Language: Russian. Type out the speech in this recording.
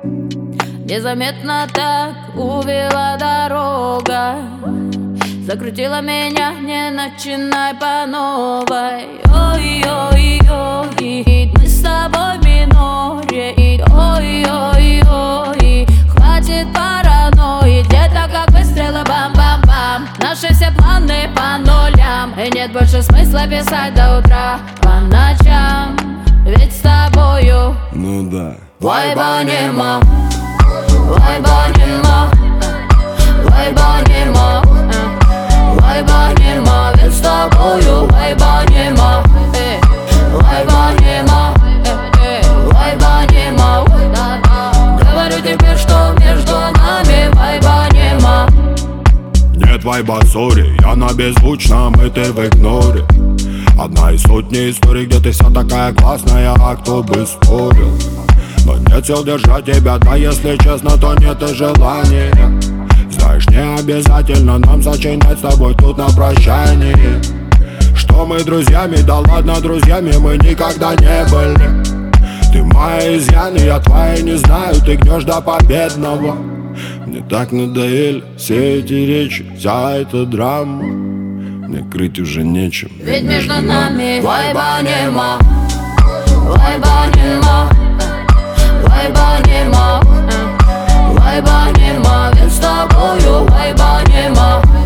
Незаметно так увела дорога, закрутила меня, не начинай по новой. Ой-ой-ой, мы с тобой в миноре. Ой-ой-ой, хватит паранойи, где-то как выстрелы, бам-бам-бам. Наши все планы по нулям, и нет больше смысла писать до утра по ночам, ведь с тобою, ну да, вайба нема, вайба нема, вайба нема, вайба нема, ведь с тобою вайба нема, вайба нема, вайба нема. Говорю тебе, что между нами вайба нема. Нет вайба, сори, я на беззвучном, и ты в игноре. Одна из сотни историй, где ты вся такая классная, а кто бы спорил. Но нет сил держать тебя, да если честно, то нет и желания. Знаешь, не обязательно нам сочинять с тобой тут на прощании, что мы друзьями, да ладно друзьями мы никогда не были. Ты мои изъяны, я твои не знаю, ты гнешь до победного. Мне так надоели все эти речи, вся эта драма. Мне крыть уже нечем, ведь между нами вайба нема, вайба нема, вайба нема, вайба нема, ведь с тобою вайба нема.